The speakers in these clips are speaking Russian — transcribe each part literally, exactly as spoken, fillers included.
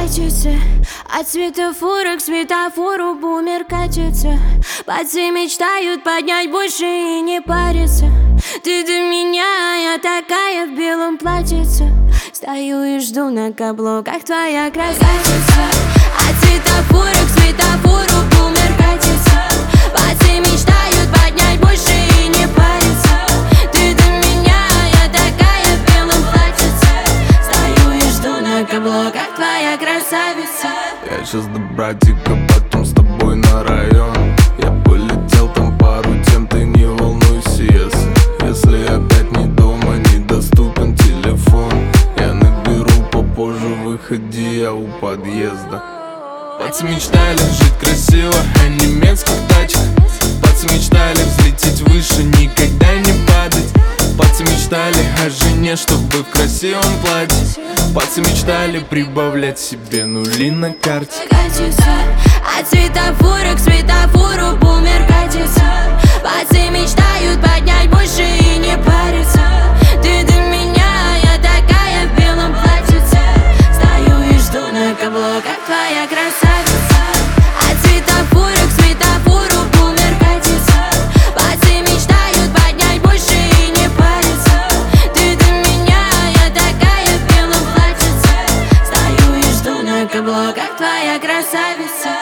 катится от светофора к светофору, бумер катится. Пацы мечтают поднять больше и не париться. Ты до меня, я такая в белом платьице. Стою и жду на каблуках, твоя красавица. От светофора к светофору, бумер катится. Пацы мечтают поднять больше и не париться. Ты до меня, я такая в белом платьице. Стою и жду на каблуках, твоя красавица. Я сейчас до братика, потом с тобой на район. Я полетел, там пару тем, ты не волнуйся, если Если опять не дома, недоступен телефон. Я наберу попозже, выходи, я у подъезда. Пацы мечтали жить красиво, о немецких тачках. Пацы мечтали взлететь выше, никогда не падать. Пацы мечтали о жене, чтобы в красивом платье. Пацы мечтали прибавлять себе нули на карте. Катится от светофора к светофору, бумер катится. Пацы мечтают поднять больше и не париться. Ты до меня, я такая в белом платьице. Стою и жду на каблуках, твоя красавица. От светофора к светофору, бумер катится. Пацы мечтают поднять больше и не париться. Ты до меня, я такая в белом платьице. Стою и жду на каблуках, твоя красавица.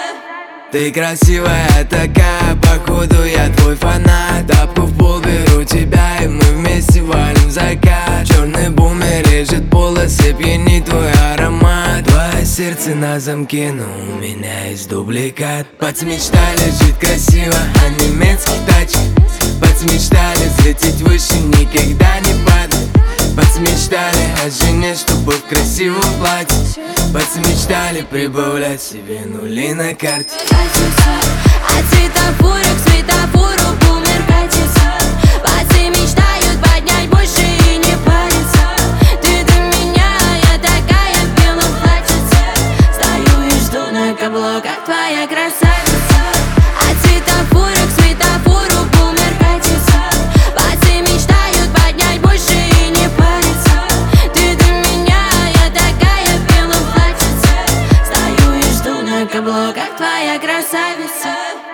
Ты красивая такая, походу я твой фанат. Тапку в пол беру тебя, и мы вместе валим в закат. Черный бумер режет полосы, пьянит твой аромат. Твое сердце на замке, но у меня есть дубликат. Пацы мечтали жить красиво, о немецких тачках. Пацы мечтали взлететь выше, никогда не падать. Пацы мечтали о жене, чтобы в красивом платье. Пацы мечтали прибавлять себе нули на карте. Катится от светофора к светофору, бумер катится. Пацы мечтают поднять больше и не париться. Ты до меня, я такая в белом платьице. Стою и жду на каблуках, твоя красавица. От светофора к светофору, бумер катится. Пацы мечтают поднять больше и не париться. Ты до меня, я такая в белом платьице. Стою и жду на каблуках, твоя красавица.